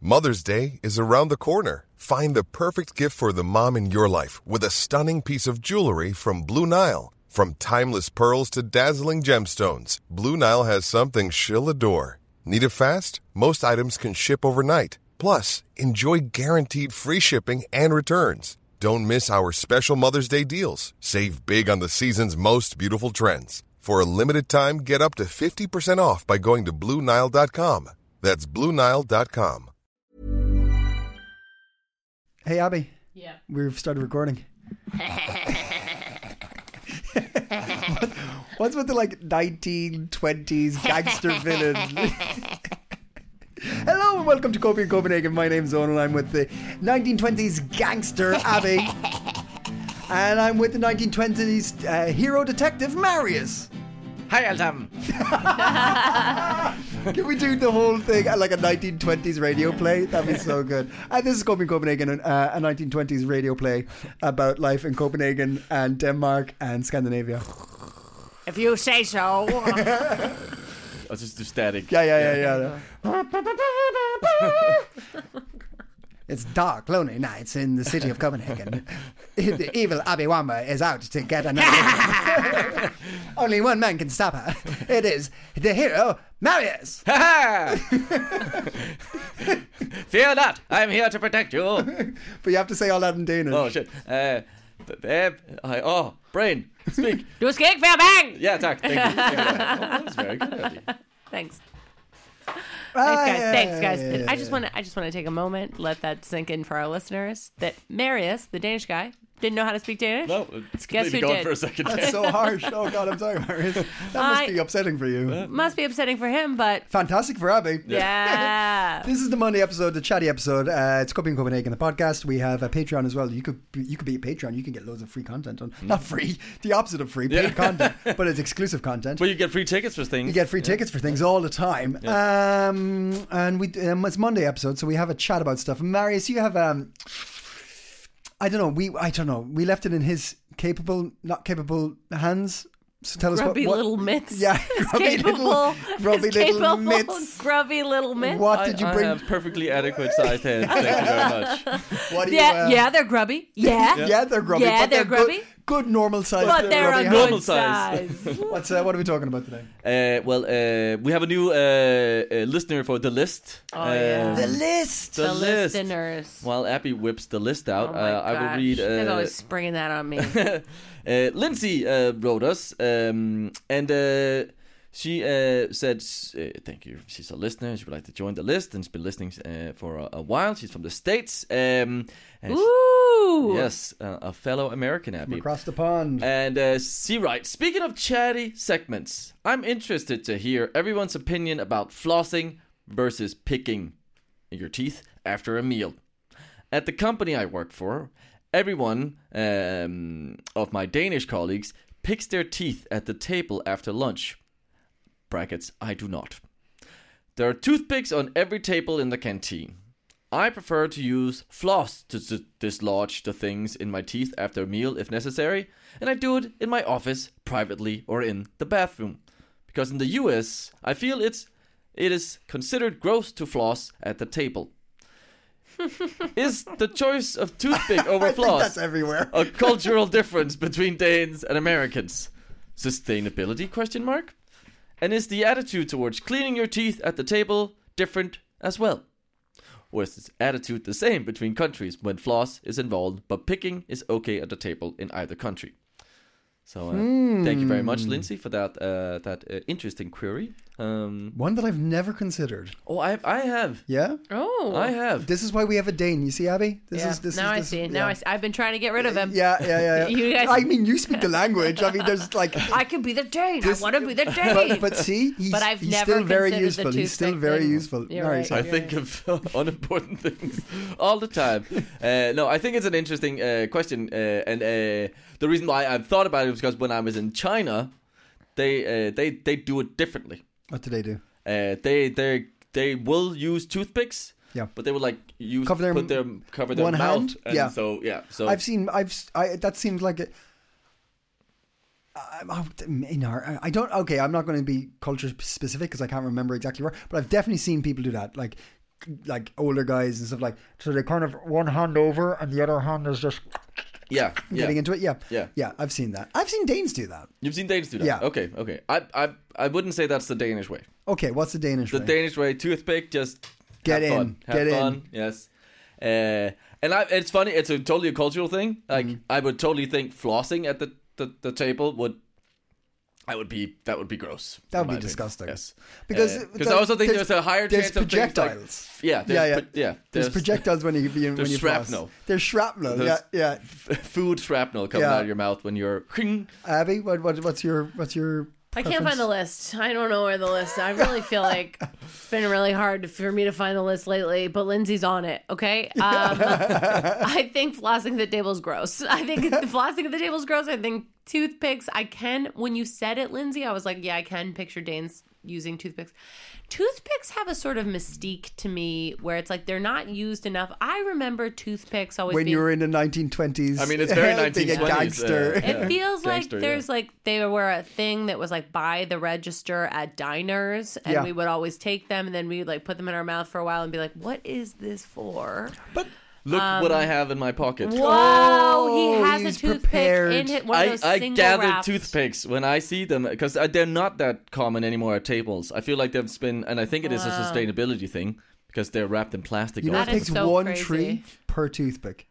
Mother's Day is around the corner. Find the perfect gift for the mom in your life with a stunning piece of jewelry from Blue Nile. From timeless pearls to dazzling gemstones, Blue Nile has something she'll adore. Need it fast? Most items can ship overnight. Plus, enjoy guaranteed free shipping and returns. Don't miss our special Mother's Day deals. Save big on the season's most beautiful trends. For a limited time, get up to 50% off by going to BlueNile.com. That's BlueNile.com. Hey, Abby. Yeah. We've started recording. What's with the 1920s gangster villain? Hello and welcome to Copy in Copenhagen. My name's Owen and I'm with the 1920s gangster Abby. And I'm with the 1920s hero detective Marius. Hi, Altam. Can we do the whole thing like a 1920s radio play? That'd be so good. This is Copy in Copenhagen, a 1920s radio play about life in Copenhagen and Denmark and Scandinavia. If you say so. I'll just do static. Yeah. It's dark, lonely nights in the city of Copenhagen. The evil Abby Wamba is out to get another. Only one man can stop her. It is the hero, Marius. Fear not, I'm here to protect you. But you have to say all that in Danish. Oh, shit. Brain, speak. Du skal ikke være bang! Yeah, tak. Thank you. That was very good, Abby. Thanks. Ah, Thanks, guys. yeah. I just want to take a moment, let that sink in for our listeners, that Marius, the Danish guy, didn't know how to speak Danish. No, it's Guess completely who gone did? for a second. That's so harsh. Oh, God, I'm sorry, Marius. That must be upsetting for you. Must be upsetting for him, but Fantastic for Abby. yeah. This is the Monday episode, the chatty episode. It's Copy in Copenhagen, the podcast. We have a Patreon as well. You could be a Patreon. You can get loads of free content on. Not free, the opposite of free, paid content, but it's exclusive content. Well, you get free tickets for things. You get free tickets for things all the time. Yeah. And it's Monday episode, so we have a chat about stuff. And Marius, you have I don't know. We left it in his not capable hands. So tell us Grubby what little mitts. Yeah, grubby little mitts. Grubby little mitts. What did you bring? I have perfectly adequate sized hands. Thank you very much. What do you, Yeah, they're grubby. Yeah, they're grubby. Yeah, but they're grubby. Good normal size. But they're a grubby Normal good size. size. What are we talking about today? We have a new listener for The List. Oh, yeah. The list. The list. listeners. While Abby whips the list out, Oh my I will gosh. read... They're always springing that on me. Lindsay wrote us, and she said, thank you, she's a listener, she would like to join the list, and she's been listening for a while. She's from the States. And Ooh. yes, a fellow American, Abby. Across the pond. And she writes, speaking of chatty segments, I'm interested to hear everyone's opinion about flossing versus picking your teeth after a meal. At the company I work for, everyone of my Danish colleagues picks their teeth at the table after lunch. Brackets, I do not. There are toothpicks on every table in the canteen. I prefer to use floss to dislodge the things in my teeth after a meal if necessary, and I do it in my office, privately, or in the bathroom. Because in the US, I feel it is considered gross to floss at the table. Is the choice of toothpick over I think floss that's everywhere. a cultural difference between Danes and Americans? Sustainability? Question mark. And is the attitude towards cleaning your teeth at the table different as well? Or is this attitude the same between countries when floss is involved, but picking is okay at the table in either country? So thank you very much, Lindsay, for that interesting query. One that I've never considered. Oh, I have. Yeah? Oh. I have. This is why we have a Dane. You see, Abby? Now I see. Now I've been trying to get rid of him. Yeah. You guys- I mean, you speak the language. I mean, there's like... I can be the Dane. I want to be the Dane. But see, he's But I've he's never still very considered useful. the He's still toothpick very thing. useful. You're Sorry, right. sorry. I think of unimportant things all the time. No, I think it's an interesting question, and the reason why I've thought about it is because when I was in China, they do it differently. What do they do? They will use toothpicks. Yeah. But they would like use Cover their cover their one mouth. hand? And Yeah. So That seems like it. I don't. Okay, I'm not going to be culture specific because I can't remember exactly where, but I've definitely seen people do that. Like like older guys and stuff like. So they kind of one hand over and the other hand is just Yeah. getting into it. Yeah. Yeah. Yeah. I've seen that. I've seen Danes do that. You've seen Danes do that? Yeah. Okay. I wouldn't say that's the Danish way. Okay, what's the Danish The way? Danish way, toothpick, just Get have in, fun. Have get in. fun, yes. And it's funny, it's totally a cultural thing. Like, I would totally think flossing at the table that would be gross. That would in my be opinion. disgusting. Yes. Because I also think there's a higher there's chance of things projectiles. like... Yeah, There's projectiles when you there's floss. shrapnel. There's shrapnel. There's- Yeah. food shrapnel coming Yeah. out of your mouth when you're... Abby, what's your I can't find the list. I don't know where the list. I really feel like it's been really hard for me to find the list lately, but Lindsay's on it. Okay, I think flossing at the table is gross. I think flossing at the table is gross. I think toothpicks. When you said it, Lindsay, I was like, yeah, I can picture Danes using toothpicks. Toothpicks have a sort of mystique to me where it's like they're not used enough. I remember toothpicks always when being... you were in the 1920s. I mean, it's very being a 1920s, gangster. It feels like Gangster, there's like they were a thing that was like by the register at diners, and Yeah. we would always take them, and then we would like put them in our mouth for a while and be like, "What is this for?" But Look what I have in my pocket. Whoa, he has a he's toothpick prepared. in it. One of those I single gather wrapped. toothpicks when I see them because they're not that common anymore at tables. I feel like they've been, and I think it is a sustainability thing because they're wrapped in plastic. you know, it That is takes so one crazy. tree per toothpick.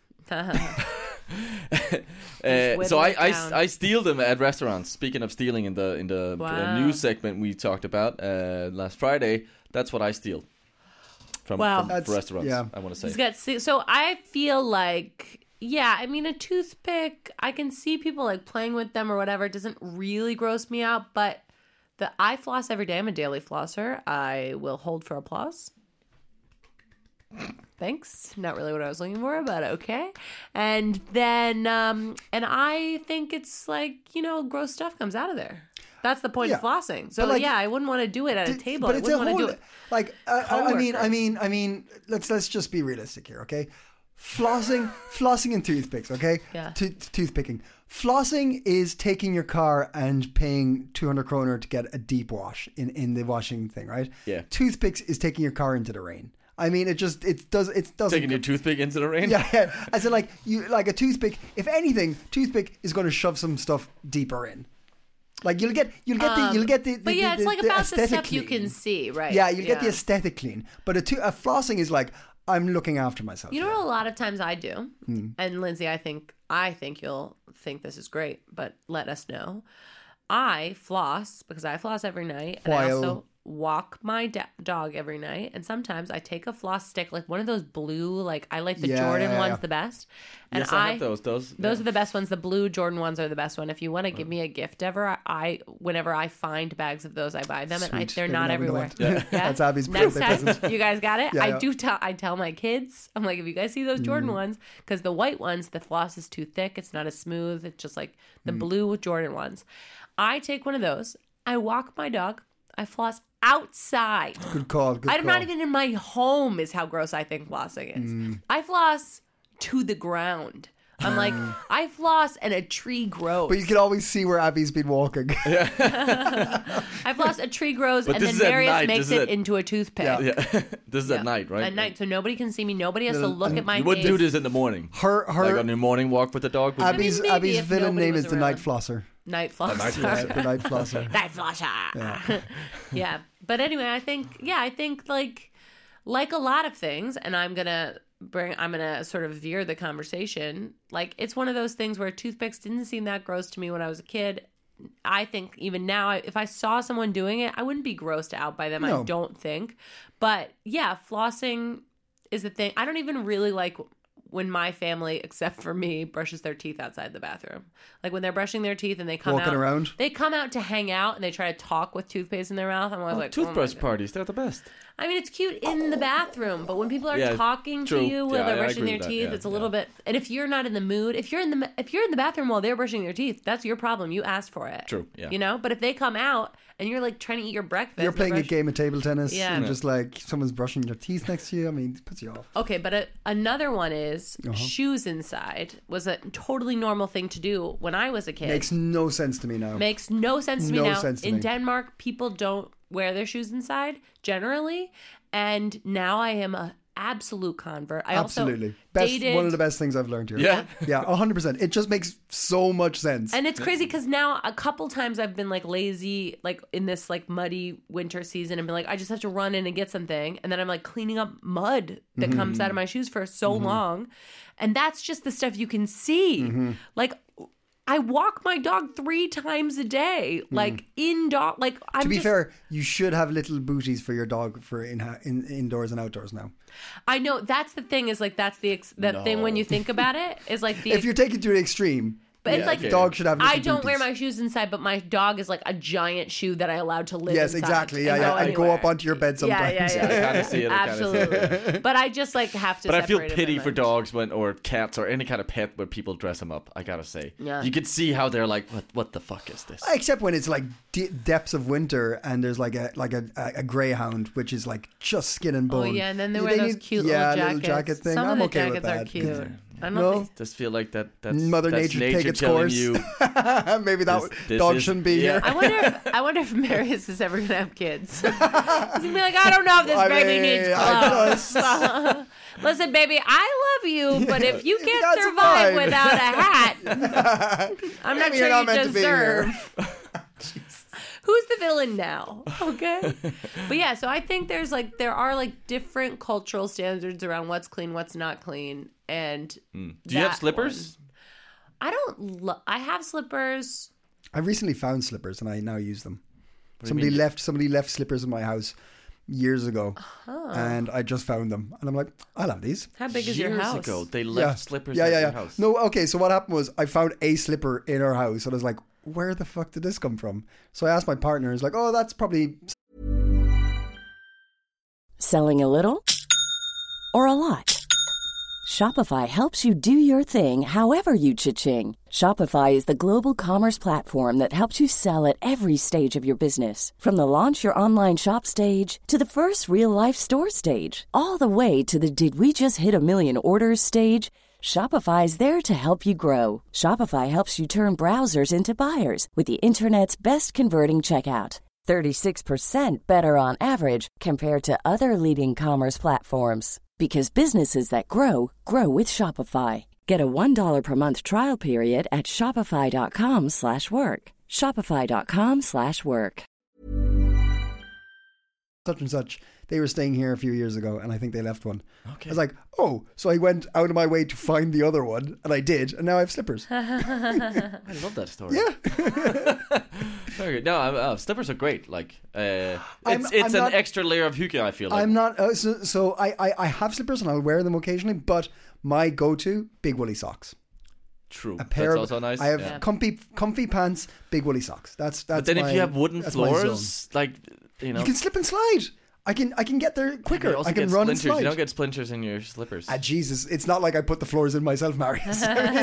So whittle it down. I steal them at restaurants. Speaking of stealing in the Wow. news segment we talked about last Friday, that's what I steal from Wow. restaurants. Yeah. I want to say. He's got so I feel like I mean a toothpick, I can see people like playing with them or whatever. It doesn't really gross me out, but I floss every day. I'm a daily flosser. I will hold for applause. Thanks. Not really what I was looking for, but okay. And then and I think it's like, gross stuff comes out of there. That's the point of Yeah. flossing. So But, like, I wouldn't want to do it at a table. But I it's a wouldn't want to whole do it. like I mean let's just be realistic here, okay? Flossing and toothpicks, okay? Yeah. Toothpicking. Flossing is taking your car and paying 200 kroner to get a deep wash in the washing thing, right? Yeah. Toothpicks is taking your car into the rain. I mean, it doesn't Taking your toothpick into the rain. yeah. As in, like a toothpick. If anything, toothpick is going to shove some stuff deeper in. Like you'll get the. But yeah, it's like about the aesthetic stuff you clean. can see, right? Yeah, you'll get the aesthetic clean. But a flossing is like I'm looking after myself. You know what a lot of times I do? Hmm. And Lindsay, I think you'll think this is great, but let us know. I floss because I floss every night, and I While- also walk my dog every night. And sometimes I take a floss stick, like one of those blue, like I like the Yeah, Jordan yeah, ones yeah. the best. And Yes, I have those. Those are the best ones. The blue Jordan ones are the best one. If you want to give me a gift ever, whenever I find bags of those, I buy them, and Sweet. they're Maybe not now we go everywhere. on. Yeah? That's Abby's Next birthday time, present. you guys got it. Yeah, yeah. I tell my kids, I'm like, if you guys see those Jordan ones, because the white ones, the floss is too thick. It's not as smooth. It's just like the blue Jordan ones. I take one of those. I walk my dog. I floss outside. Good call. Good I'm call. not even in my home is how gross I think flossing is. I floss to the ground. I'm like, I floss and a tree grows. But you can always see where Abby's been walking. I floss, a tree grows, But and then this is at Marius night, makes this is it at- into a toothpick. Yeah. This is at night, right? At night, so nobody can see me. Nobody has to look at my You face. wouldn't do this in the morning. Her Like on your morning walk with the dog. would you? Abby's maybe Abby's if villain nobody name was is the around. Night Flosser. Night flosser. The Night Flosser. Night flosser. Yeah. But anyway, I think like a lot of things, and I'm gonna sort of veer the conversation. Like, it's one of those things where toothpicks didn't seem that gross to me when I was a kid. I think even now, if I saw someone doing it, I wouldn't be grossed out by them. No. I don't think. But yeah, flossing is the thing. I don't even really like when my family, except for me, brushes their teeth outside the bathroom. Like when they're brushing their teeth and they come Walking out. around? They come out to hang out and they try to talk with toothpaste in their mouth. I'm always like, oh my Toothbrush God. parties, they're the best. I mean, it's cute in the bathroom, but when people are Yeah, talking true. to you while Yeah, they're I brushing agree their with that. teeth, Yeah, it's a little bit. And if you're not in the mood, if you're in the bathroom while they're brushing their teeth, that's your problem. You asked for it. True, yeah. You know, but if they come out and you're like trying to eat your breakfast, You're playing a brush- game of table tennis Yeah. and just like someone's brushing your teeth next to you. I mean, it puts you off. Okay, but another one is Uh-huh. shoes inside was a totally normal thing to do when I was a kid. Makes no sense to me now. Makes no sense to me No now. sense to In me. Denmark, people don't wear their shoes inside generally. And now I am a absolute convert. I Absolutely. also Best, dated... one of the best things I've learned here. Yeah. Yeah, 100%. It just makes so much sense. And it's crazy because now a couple times I've been like lazy, like in this like muddy winter season, and been like, I just have to run in and get something. And then I'm like cleaning up mud that comes out of my shoes for so long. And that's just the stuff you can see. Like, I walk my dog 3 times a day, like indoor. Like, I'm to be just, fair, you should have little booties for your dog for indoors and outdoors now. I know that's the thing. Is like that's the thing when you think about it is like the. If you're taking it to the extreme, But it's like dog should have little I don't wear booties. my shoes inside, but my dog is like a giant shoe that I allowed to live Yes, inside. exactly. Yeah, and go up onto your bed sometimes. Yeah. I kind of see it. Absolutely. But I just like have to. But I feel separate it pity from for it. dogs or cats or any kind of pet where people dress them up. I gotta say, Yeah. you can see how they're like, what the fuck is this? Except when it's like depths of winter and there's like a greyhound which is like just skin and Oh bone. yeah, and then they They wear those need- cute yeah, little little jackets. jacket thing. Some I'm of the okay with jackets are that. cute. I don't No? know. Just feel like that's Mother that's Nature take its telling course. you. Maybe that This dog is- shouldn't be yeah. here. I wonder if Marius is ever gonna have kids. He's gonna be like, I don't know if this baby needs clothes. Listen, baby, I love you, but if you can't That's survive fine. without a hat, I'm not Maybe sure you're not you meant to be here. deserve. Who's the villain now? Okay. But yeah, so I think there are like different cultural standards around what's clean, what's not clean, and Do you have that slippers? one. I have slippers. I recently found slippers and I now use them. do you Somebody mean? left slippers in my house years ago, and I just found them, and I'm like, I'll have these. How big is your Years house? ago, they left slippers Yeah, at yeah, your yeah. house. No, okay. So what happened was I found a slipper in our house, and I was like, where the fuck did this come from? So I asked my partner. He's like, oh, that's probably. Selling a little or a lot? Shopify helps you do your thing however you cha-ching. Shopify is the global commerce platform that helps you sell at every stage of your business. From the launch your online shop stage to the first real-life store stage, all the way to the did we just hit a million orders stage. Shopify is there to help you grow. Shopify helps you turn browsers into buyers with the internet's best converting checkout. 36% better on average compared to other leading commerce platforms. Because businesses that grow, grow with Shopify. Get a $1 per month trial period at shopify.com/work. Shopify.com/work. Such and such. They were staying here a few years ago, and I think they left one. Okay. I was like, oh, so I went out of my way to find the other one, and I did, and now I have slippers. I love that story. Yeah. Very good. No, slippers are great. Like, I'm it's an not- extra layer of hygge, I feel like. I'm not. So I have slippers, and I'll wear them occasionally, but my go-to, big woolly socks. True. A pair That's of, also nice. I have yeah. comfy pants, big woolly socks. That's. But then if you have wooden that's my zone. floors, like, you know. You can slip and slide. I can get there quicker. you also I can get run and splinters. slide. You don't get splinters in your slippers. Ah, Jesus, it's not like I put the floors in myself, Marius.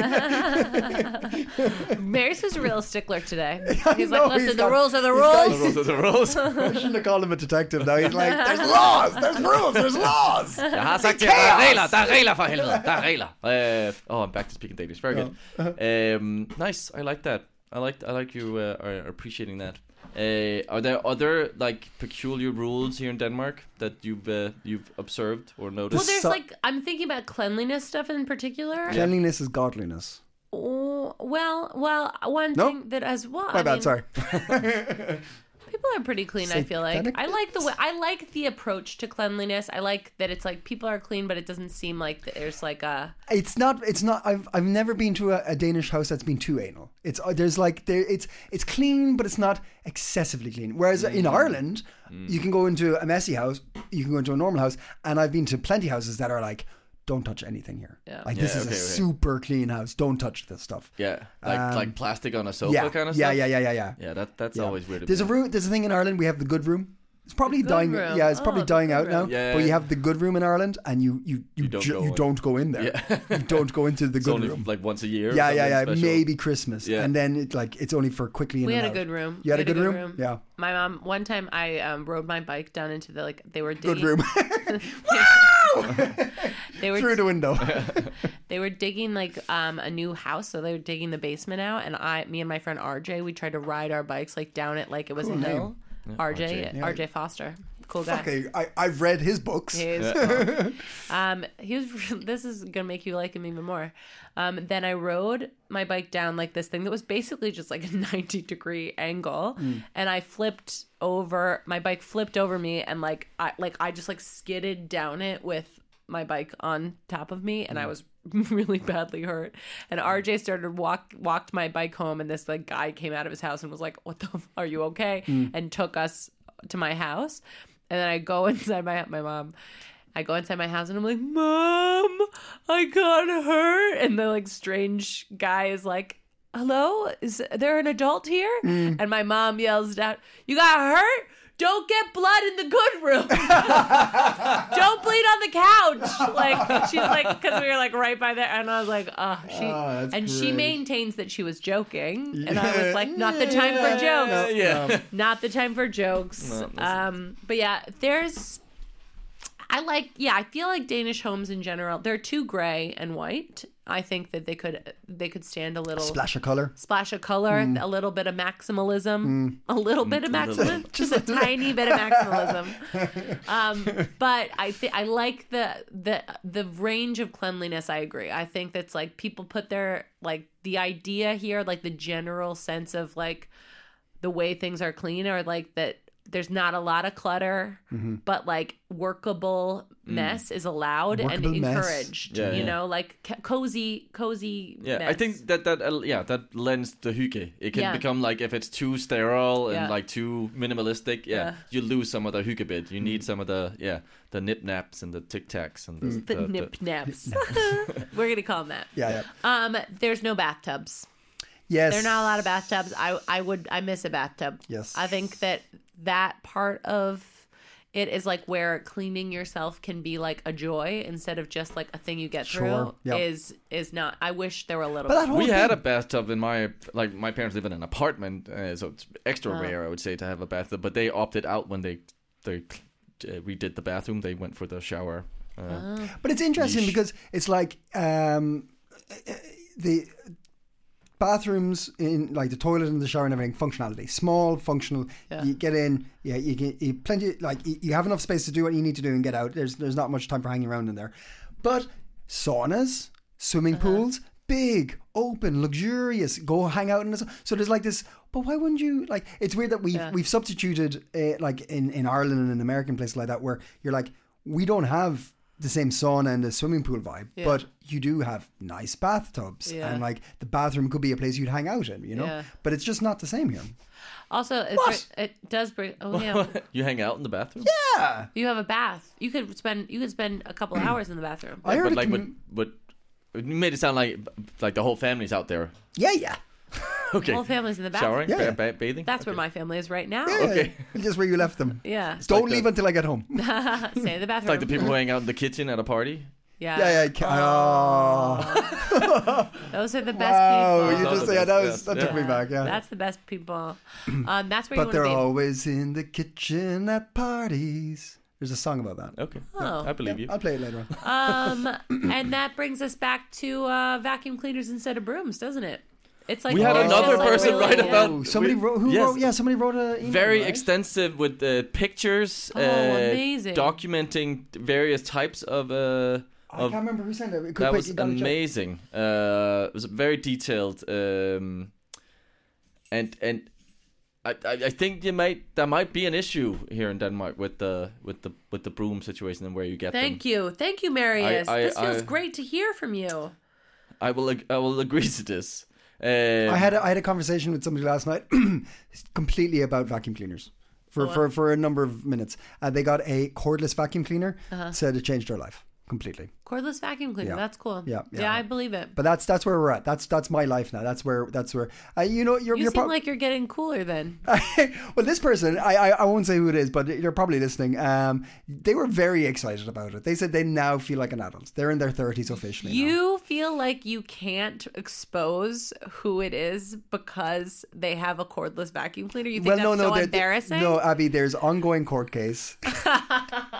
Marius is a real stickler today. I He's know, like, listen, he's the got- rules are the he's got- rules. The rules are the rules. I shouldn't have called him a detective now. He's like, there's laws, there's rules, there's laws. Jeg har sagt til jer, der er regler, der er regler for helvede, der er regler. Oh, I'm back to speaking Danish. Very good. Nice. I like that. I like you are appreciating that. Are there other like peculiar rules here in Denmark that you've observed or noticed? Well, there's So- like I'm thinking about cleanliness stuff in particular. Cleanliness is godliness. Oh, well, one No? thing that as well. My bad, sorry. People are pretty clean. I feel like Satanic I like the way I like the approach to cleanliness. I like that it's like people are clean, but it doesn't seem like there's like a. It's not. I've never been to a Danish house that's been too anal. It's clean, but it's not excessively clean. Whereas in Ireland, you can go into a messy house, you can go into a normal house, and I've been to plenty of houses that are like, don't touch anything here. Yeah. Like this is a super clean house. Don't touch this stuff. Yeah, like plastic on a sofa Yeah, kind of yeah, stuff. yeah. Yeah, that's always weird. to There's a me. room. There's a thing in Ireland. We have the good room. It's probably good dying. room. Yeah, it's probably Oh, the dying good out now. room. Yeah, But you yeah. have the good room in Ireland, and you don't go in there. Yeah. You don't go into the It's good only room. like once a year. or Yeah, something special. maybe Christmas, Yeah. and then it's only for quickly in We and had a out. good room. You had We a good room? Yeah. My mom. One time, I rode my bike down into the they were digging, Good room. They were Through the window. They were digging like a new house, so they were digging the basement out. And me and my friend RJ, we tried to ride our bikes like down it like it was a hill. RJ Foster. Cool guy. Okay, I've read his books. He was this is gonna make you like him even more. Then I rode my bike down like this thing that was basically just like a 90-degree angle, and I flipped over. My bike flipped over me, and I just like skidded down it with my bike on top of me, and I was really badly hurt. And RJ started walked my bike home, and this like guy came out of his house and was like, "What the? Are you okay?" And took us to my house. And then I go inside my mom. I go inside my house and I'm like, "Mom, I got hurt." And the like strange guy is like, "Hello, is there an adult here?" And my mom yells out, "You got hurt? Don't get blood in the good room. Don't bleed on the couch." Like she's like, because we were like right by there, and I was like, she maintains that she was joking, and I was like, not the time for jokes. Not the time for jokes. But yeah, I feel like Danish homes in general, they're too gray and white. I think that they could stand a little splash of color, a little bit of maximalism, a little bit of maximalism, just a tiny bit of maximalism. But I like the range of cleanliness. I agree. I think that's like people put their like the idea here, like the general sense of like the way things are clean, or like that. There's not a lot of clutter, but like workable mess is allowed and encouraged. You know, like cozy mess. I think that lends the hygge. It can become like if it's too sterile and like too minimalistic. You lose some of the hygge bit. You need some of the nip naps and the tic tacs and the nip naps. We're gonna call them that. There's no bathtubs. Yes, there are not a lot of bathtubs. I miss a bathtub. Yes, I think that part of it is like where cleaning yourself can be like a joy instead of just like a thing you get through. Is not. I wish there were a little bit. We had a bathtub in my parents live in an apartment, so it's extra rare, I would say, to have a bathtub. But they opted out when they redid the bathroom. They went for the shower. But it's interesting because it's like the bathrooms in like the toilet and the shower and everything, functionality, small, functional. You get in, you get plenty, like you have enough space to do what you need to do and get out. There's not much time for hanging around in there. But saunas, swimming pools, big, open, luxurious. Go hang out in this. So there's like this. But why wouldn't you like? It's weird that we've substituted like in Ireland and in American places like that where you're like, we don't have the same sauna and the swimming pool vibe, but you do have nice bathtubs, and like the bathroom could be a place you'd hang out in, you know. But it's just not the same here. Also, it does bring. You hang out in the bathroom? Yeah, you have a bath. You could spend a couple of hours in the bathroom. I heard but you made it sound like the whole family's out there. Yeah. Okay. The whole family's in the bathroom. Showering, bathing. That's where my family is right now. Okay, just where you left them. Yeah. Don't leave until I get home. Stay in the bathroom. It's like the people who hang out in the kitchen at a party. Yeah. Those are the best people. You just say that took me back. Yeah. That's the best people. That's where you want to be. But they're always in the kitchen at parties. There's a song about that. Okay. I believe you. I'll play it later on. And that brings us back to vacuum cleaners instead of brooms, doesn't it? It's like we had another person write about somebody wrote a email, very extensive with pictures, amazing, documenting various types of. I can't remember who sent it. That was amazing. It was very detailed, and I think there might be an issue here in Denmark with the broom situation and where you get them. Thank you, Marius. This feels great to hear from you. I will agree to this. I had a conversation with somebody last night, completely about vacuum cleaners for a number of minutes. They got a cordless vacuum cleaner. Said it changed their life completely. Cordless vacuum cleaner. That's cool. Yeah, I believe it. But that's where we're at. That's my life now. That's where you seem like you're getting cooler then. Well, this person, I won't say who it is, but you're probably listening. They were very excited about it. They said they now feel like an adult. They're in their 30s officially. You feel like you can't expose who it is because they have a cordless vacuum cleaner? You think that's so embarrassing? No, Abby, there's ongoing court case.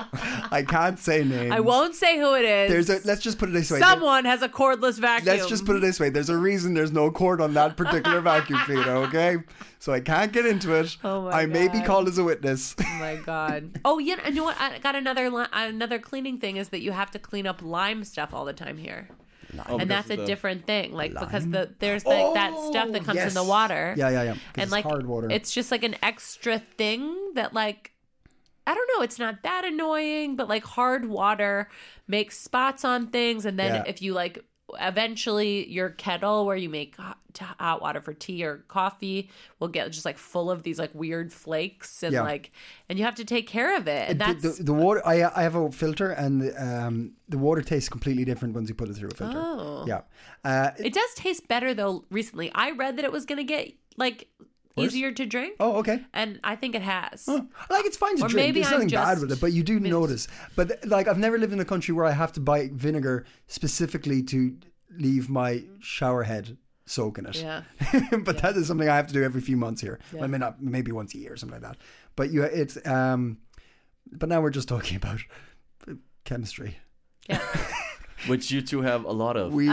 I can't say names. I won't say who it is. Let's just put it this way. Someone has a cordless vacuum. Let's just put it this way. There's a reason there's no cord on that particular vacuum cleaner, okay? So I can't get into it. Oh my I may be God. called as a witness. Oh my God. Oh, yeah. And you know what? I got another cleaning thing is that you have to clean up lime stuff all the time here. And that's a different thing, like because there's like that stuff that comes in the water. Yeah. And like hard water. it's just like an extra thing that like I don't know. It's not that annoying, but like hard water makes spots on things, and then if you like. Eventually your kettle where you make hot water for tea or coffee will get just like full of these like weird flakes and and you have to take care of it. And that's the water. I have a filter, and the water tastes completely different once you put it through a filter. Oh. Yeah. It does taste better though. Recently I read that it was going to get like easier to drink. Oh, okay. And I think it has. Oh, like it's fine to Or drink. maybe There's I'm nothing bad just with it, but you do notice. But like I've never lived in a country where I have to buy vinegar specifically to leave my shower head soak in it. Yeah. But that is something I have to do every few months here. Yeah. I mean, maybe once a year or something like that. But it's but now we're just talking about chemistry. Yeah. Which you two have a lot of. We Oh!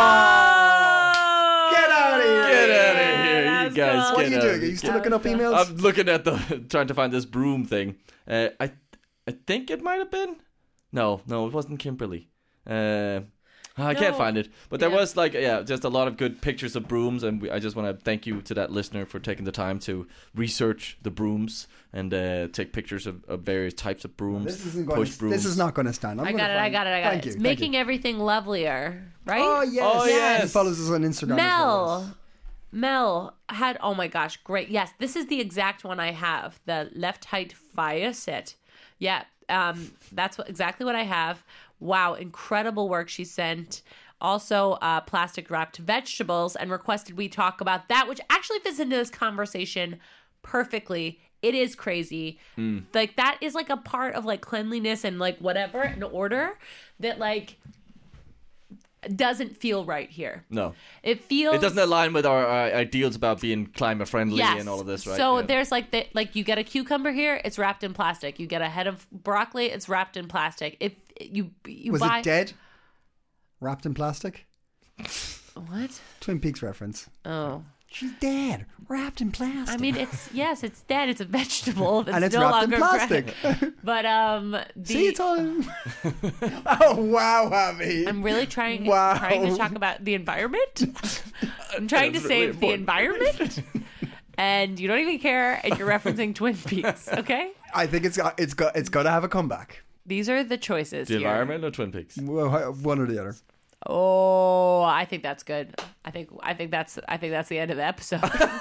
Get out of here! Get out of here, you That's guys! cool. What are you get doing? out. Are you still looking up emails? I'm looking at trying to find this broom thing. I think it might have been. No, it wasn't Kimberly. I can't find it, but there was just a lot of good pictures of brooms, and I just want to thank you to that listener for taking the time to research the brooms and take pictures of various types of brooms. This is not going to stand. I got it. Thank you. It's making everything lovelier, right? Oh yes. Oh, yes. He follows us on Instagram. Mel had, oh my gosh, great. Yes, this is the exact one I have, the Left Height Fire set. Yeah, that's exactly what I have. Wow, incredible work she sent. Also, plastic wrapped vegetables, and requested we talk about that, which actually fits into this conversation perfectly. It is crazy. Like that is like a part of like cleanliness and like whatever in order that like doesn't feel right here. No. It doesn't align with our ideals about being climate friendly and all of this, right? So there's like you get a cucumber here, it's wrapped in plastic. You get a head of broccoli, it's wrapped in plastic. If you Was buy... it dead? Wrapped in plastic? What? Twin Peaks reference. Oh. She's dead. Wrapped in plastic. I mean, it's dead. It's a vegetable. That's and it's no wrapped in longer plastic. But See, it's all. Oh wow, Abby! I'm really trying to talk about the environment. I'm trying to save the environment, and you don't even care, and you're referencing Twin Peaks. Okay. I think it's got to have a comeback. These are the choices. The here. environment or Twin Peaks? One or the other. Oh, I think that's good. I think that's the end of the episode.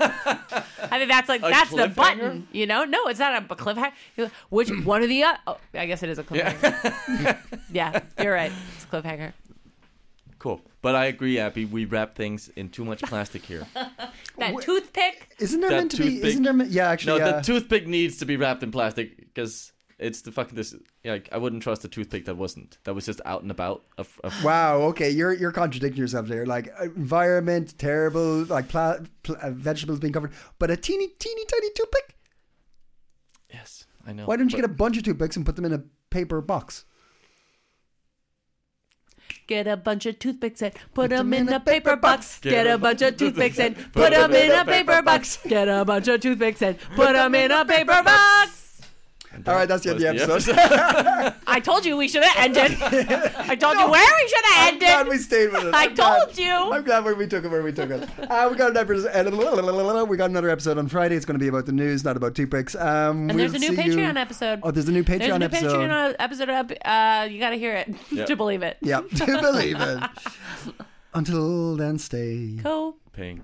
I think that's the button. You know, no, it's not a cliffhanger. Which one of the? Oh, I guess it is a cliffhanger. Yeah, you're right. It's a cliffhanger. Cool, but I agree, Abby. We wrap things in too much plastic here. That toothpick. Isn't there That meant to be? toothpick. Isn't there? Yeah, actually. No, the toothpick needs to be wrapped in plastic because it's the fucking this. Like I wouldn't trust a toothpick that wasn't. That was just out and about. Wow. Okay, you're contradicting yourself there. Like environment terrible. Like vegetables being covered, but a teeny tiny toothpick. Yes, I know. Why don't you get a bunch of toothpicks and put them in a paper box? Get a bunch of toothpicks and put them in a paper box. Get a bunch of toothpicks and put them in a paper box. Get a bunch of toothpicks and put them in a paper box. All right, that's the end of the episode. I told you we should have ended. I told you where we should have ended. I'm glad we stayed with it. I told you. I'm glad we took it where we took it. We got another episode on Friday. It's going to be about the news, not about toothpicks. And there's a new Patreon episode. Oh, there's a new Patreon episode. There's a new Patreon episode up. You got to hear it to believe it. Yeah, to believe it. Until then, stay. Cool. Paying.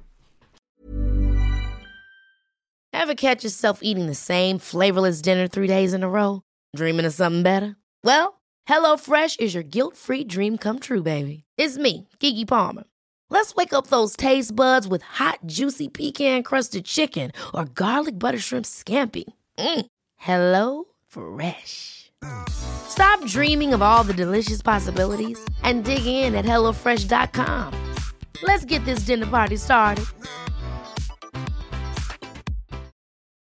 Ever catch yourself eating the same flavorless dinner 3 days in a row? Dreaming of something better? Well, HelloFresh is your guilt-free dream come true, baby. It's me, Keke Palmer. Let's wake up those taste buds with hot, juicy pecan-crusted chicken or garlic butter shrimp scampi. Hello Fresh. Stop dreaming of all the delicious possibilities and dig in at HelloFresh.com. Let's get this dinner party started.